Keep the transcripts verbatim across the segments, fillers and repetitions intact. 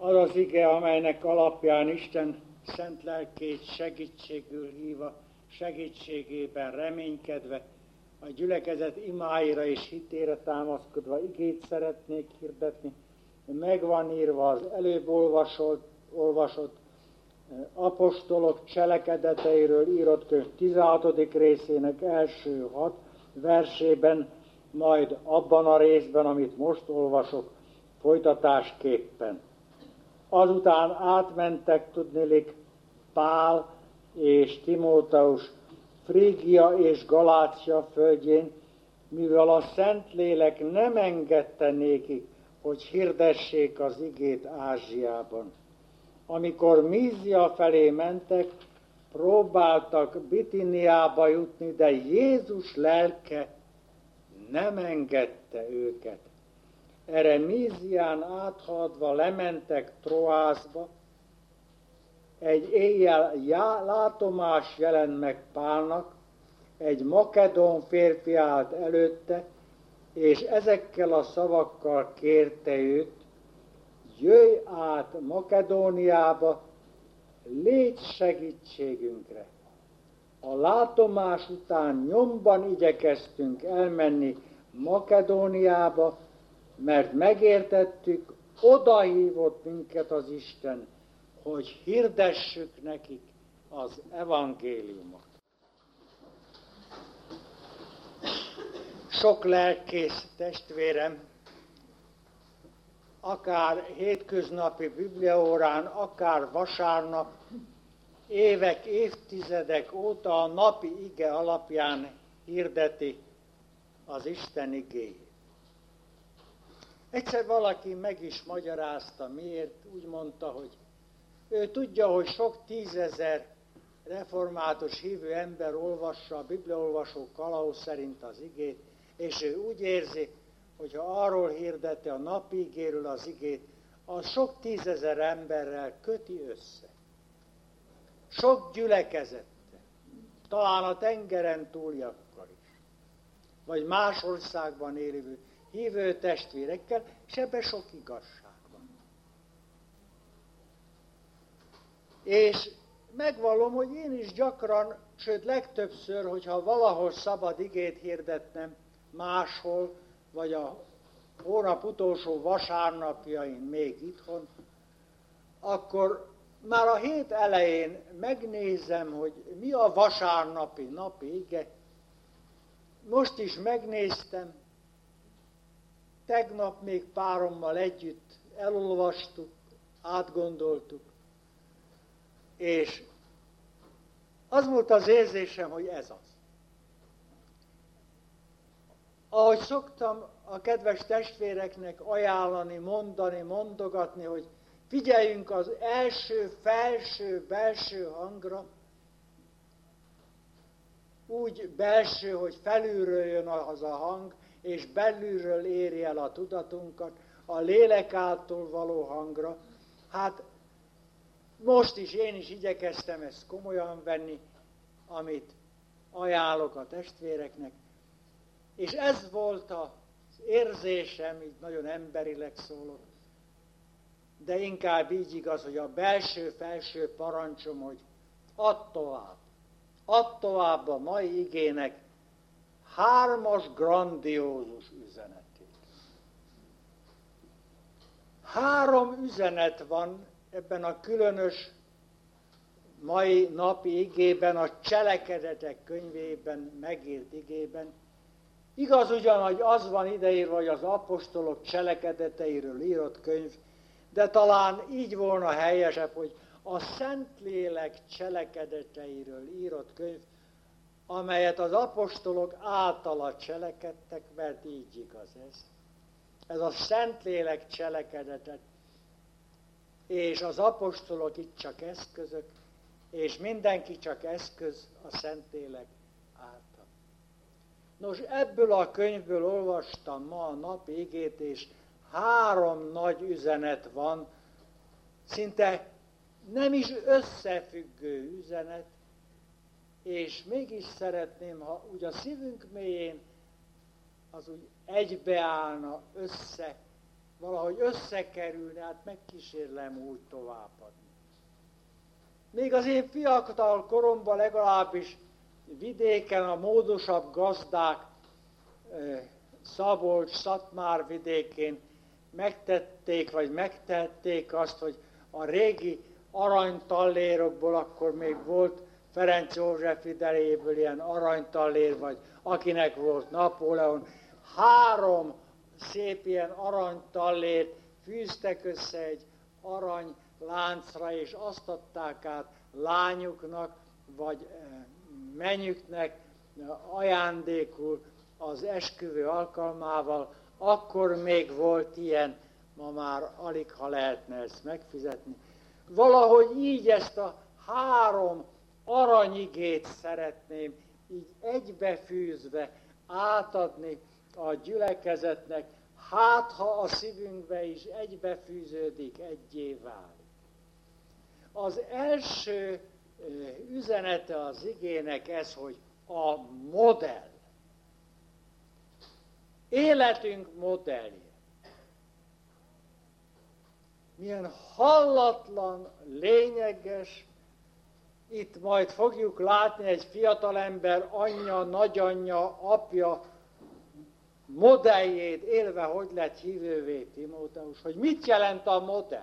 Az az ige, amelynek alapján Isten szent lelkét segítségül hívva, segítségében reménykedve, a gyülekezet imáira és hitére támaszkodva igét szeretnék hirdetni. Meg van írva az előbb olvasott, olvasott apostolok cselekedeteiről írott könyv tizenhatodik részének első hat versében, majd abban a részben, amit most olvasok, folytatásképpen. Azután átmentek, tudniillik, Pál és Timóteus Frígia és Galácia földjén, mivel a Szentlélek nem engedte nékik, hogy hirdessék az igét Ázsiában. Amikor Mízia felé mentek, próbáltak Bitiniába jutni, de Jézus lelke nem engedte őket. Erre Mízián áthaladva lementek Troászba, egy éjjel já, látomás jelent meg Pálnak, egy makedón férfi állt előtte, és ezekkel a szavakkal kérte őt, jöjj át Makedóniába, légy segítségünkre. A látomás után nyomban igyekeztünk elmenni Makedóniába, mert megértettük, odahívott minket az Isten, hogy hirdessük nekik az evangéliumot. Sok lelkész testvérem, akár hétköznapi bibliaórán, akár vasárnap, évek, évtizedek óta a napi ige alapján hirdeti az Isten igéjét. Egyszer valaki meg is magyarázta, miért, úgy mondta, hogy ő tudja, hogy sok tízezer református hívő ember olvassa a bibliaolvasó kalauz szerint az igét, és ő úgy érzi, hogyha arról hirdeti a napi igéről az igét, az sok tízezer emberrel köti össze. Sok gyülekezette, talán a tengeren túliakkal is, vagy más országban élő hívő testvérekkel, és ebben sok igazság van. És megvallom, hogy én is gyakran, sőt legtöbbször, hogyha valahol szabad igét hirdetnem, máshol, vagy a hónap utolsó vasárnapjain még itthon, akkor már a hét elején megnézem, hogy mi a vasárnapi napi ige. Most is megnéztem, tegnap még párommal együtt elolvastuk, átgondoltuk, és az volt az érzésem, hogy ez az. Ahogy szoktam a kedves testvéreknek ajánlani, mondani, mondogatni, hogy figyeljünk az első, felső, belső hangra, úgy belső, hogy felülről jön az a hang, és belülről éri el a tudatunkat, a lélek által való hangra. Hát most is én is igyekeztem ezt komolyan venni, amit ajánlok a testvéreknek, és ez volt az érzésem, így nagyon emberileg szólok, de inkább így igaz, hogy a belső-felső parancsom, hogy add tovább. Add tovább a mai igének hármas grandiózus üzenetét. Három üzenet van ebben a különös mai napi igében, a Cselekedetek könyvében megírt igében. Igaz ugyan, hogy az van ideírva, hogy az apostolok cselekedeteiről írott könyv, de talán így volna helyesebb, hogy a Szentlélek cselekedeteiről írott könyv, amelyet az apostolok általa cselekedtek, mert így igaz ez. Ez a Szentlélek cselekedetet, és az apostolok itt csak eszközök, és mindenki csak eszköz a Szentlélek által. Nos, ebből a könyvből olvastam ma a napi igét, és három nagy üzenet van, szinte nem is összefüggő üzenet, és mégis szeretném, ha úgy a szívünk mélyén az úgy egybeállna, össze valahogy összekerülne, hát megkísérlem úgy továbbadni. Még az én fiatal koromban legalábbis vidéken a módosabb gazdák, Szabolcs, Szatmár vidékén megtették, vagy megtették azt, hogy a régi aranytallérokból, akkor még volt Ferenc József idejéből ilyen aranytallér, vagy akinek volt Napóleon, három szép ilyen aranytallért fűztek össze egy aranyláncra, és azt adták át lányuknak, vagy mennyüknek ajándékul az esküvő alkalmával. Akkor még volt ilyen, ma már alig ha lehetne ezt megfizetni. Valahogy így ezt a három aranyigét szeretném így egybefűzve átadni a gyülekezetnek, hát ha a szívünkbe is egybefűződik, egyé válik. Az első üzenete az igének ez, hogy a modell. Életünk modellje. Milyen hallatlan, lényeges, itt majd fogjuk látni egy fiatalember anyja, nagyanyja, apja modelljét élve, hogy lett hívővé Timóteus, hogy mit jelent a modell.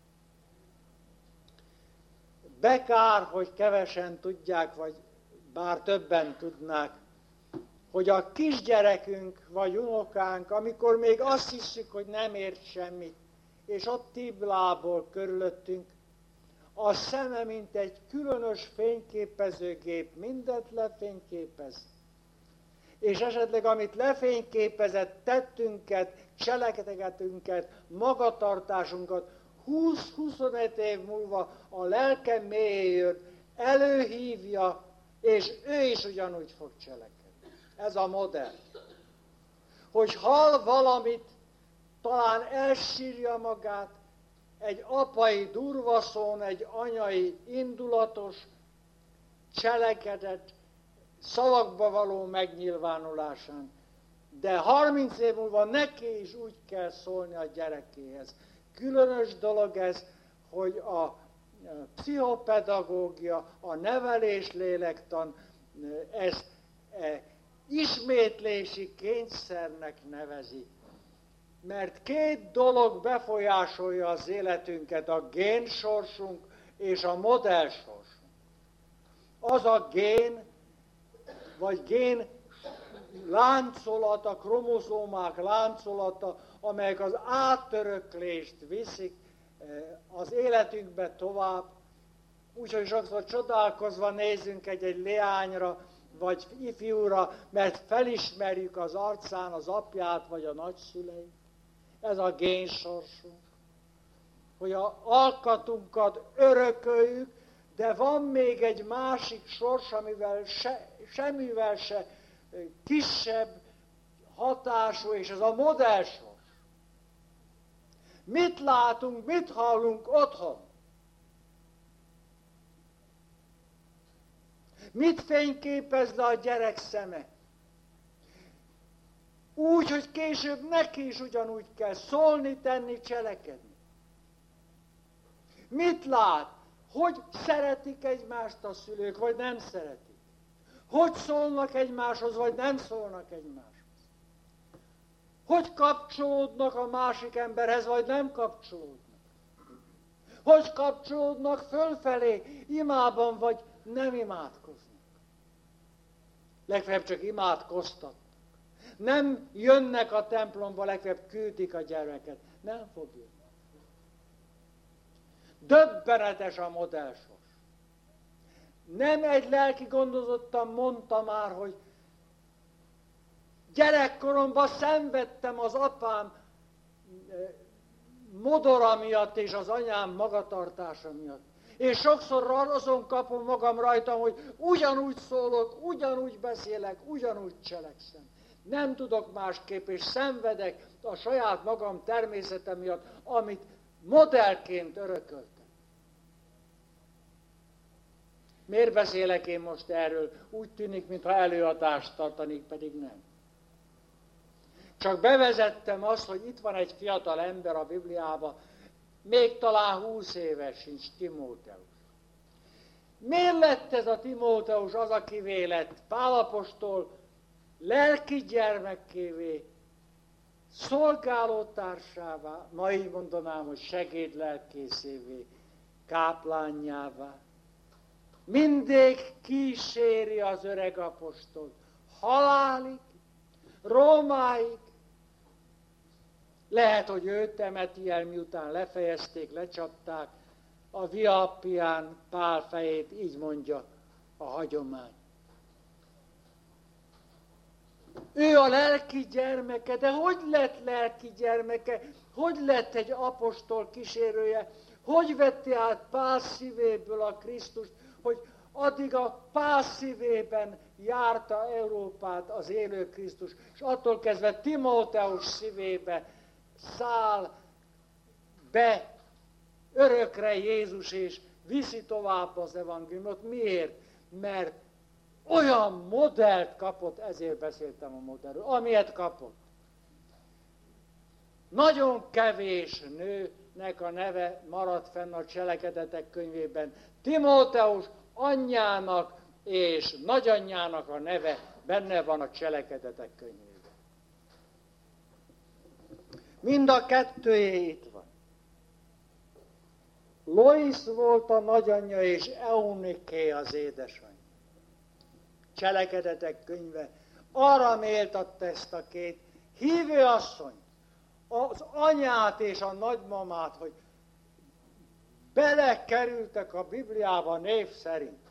Bekár, hogy kevesen tudják, vagy bár többen tudnák, hogy a kisgyerekünk vagy unokánk, amikor még azt hiszük, hogy nem ért semmit, és ott tiblából körülöttünk, a szeme, mint egy különös fényképezőgép, mindent lefényképez. És esetleg, amit lefényképezett, tettünket, cselekedetünket, magatartásunkat, húsz-huszonöt év múlva a lelke mélyéről előhívja, és ő is ugyanúgy fog cselekedni. Ez a modell. Hogy hall valamit, talán elsírja magát, egy apai durvaszón, egy anyai indulatos cselekedet, szavakba való megnyilvánulásán. De harminc év múlva neki is úgy kell szólni a gyerekéhez. Különös dolog ez, hogy a pszichopedagógia, a neveléslélektan ezt e, ismétlési kényszernek nevezi. Mert két dolog befolyásolja az életünket, a génsorsunk és a modellsorsunk. Az a gén, vagy gén láncolata, kromozómák láncolata, amelyek az átöröklést viszik az életünkbe tovább. Úgyhogy sokszor csodálkozva nézünk egy-egy leányra, vagy ifjúra, mert felismerjük az arcán az apját, vagy a nagyszüleit. Ez a génsorsunk. Hogy az alkatunkat örököljük, de van még egy másik sors, amivel se, semmivel se kisebb hatású, és ez a modellsors. Mit látunk, mit hallunk otthon? Mit fényképez le a gyerek szeme? Úgy, hogy később neki is ugyanúgy kell szólni, tenni, cselekedni. Mit lát? Hogy szeretik egymást a szülők, vagy nem szeretik? Hogy szólnak egymáshoz, vagy nem szólnak egymáshoz? Hogy kapcsolódnak a másik emberhez, vagy nem kapcsolódnak? Hogy kapcsolódnak fölfelé, imában, vagy nem imádkoznak? Legfeljebb csak imádkoztatnak. Nem jönnek a templomba, legfeljebb küldik a gyermeket. Nem fog jönni. Döbbenetes a modellsors. Nem egy lelki gondozottan mondta már, hogy gyerekkoromban szenvedtem az apám modora miatt és az anyám magatartása miatt. És sokszor azon kapom magam rajtam, hogy ugyanúgy szólok, ugyanúgy beszélek, ugyanúgy cselekszem. Nem tudok másképp, és szenvedek a saját magam természete miatt, amit modellként örököltem. Miért beszélek én most erről? Úgy tűnik, mintha előadást tartanék, pedig nem. Csak bevezettem azt, hogy itt van egy fiatal ember a Bibliában, még talán húsz éves sincs, Timóteus. Miért lett ez a Timóteus az, akivé lett Pál apostol lelki gyermekkévé, szolgálótársává, ma így mondanám, hogy segédlelkészévé, káplánjává. Mindig kíséri az öreg apostolt, halálig, Rómáig. Lehet, hogy őt temeti el, miután lefejezték, lecsapták, a Via Appián Pál fejét, így mondja a hagyomány. Ő a lelki gyermeke, de hogy lett lelki gyermeke? Hogy lett egy apostol kísérője? Hogy vette át Pál szívéből a Krisztust, hogy addig a Pál szívében járta Európát az élő Krisztus, és attól kezdve Timóteus szívébe száll be örökre Jézus, és viszi tovább az evangéliumot. Miért? Mert olyan modellt kapott, ezért beszéltem a modellről, amilyet kapott. Nagyon kevés nőnek a neve maradt fenn a Cselekedetek könyvében. Timóteus anyjának és nagyanyjának a neve benne van a Cselekedetek könyvében. Mind a kettőjé itt van. Lois volt a nagyanyja, és Euniké az édesanyja. Cselekedetek könyve arra méltatta ezt a két hívő asszony, az anyát és a nagymamát, hogy belekerültek a Bibliába név szerint.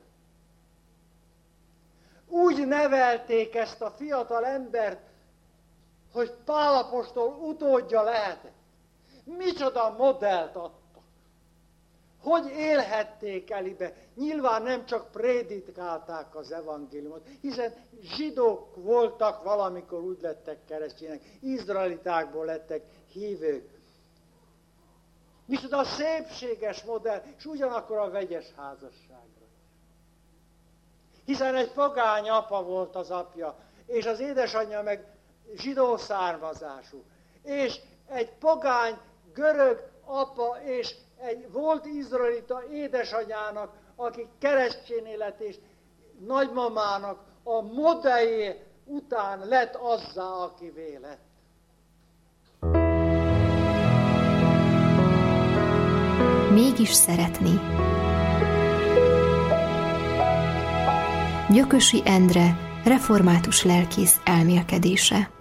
Úgy nevelték ezt a fiatal embert, hogy Pál apostol utódja lehetett. Micsoda modellt adtak. Hogy élhették elibe? Nyilván nem csak prédikálták az evangéliumot, hiszen zsidók voltak, valamikor úgy lettek keresztények, izraelitákból lettek hívők. Micsoda szépséges modell, és ugyanakkor a vegyes házasságra. Hiszen egy pogány apa volt az apja, és az édesanyja meg zsidó származású. És egy pogány görög apa és egy volt izraelita édesanyának, aki keresztény élet és nagymamának a modelljé után lett azzá, akivé lett. Mégis szeretni. Gyökösi Endre, református lelkész elmélkedése.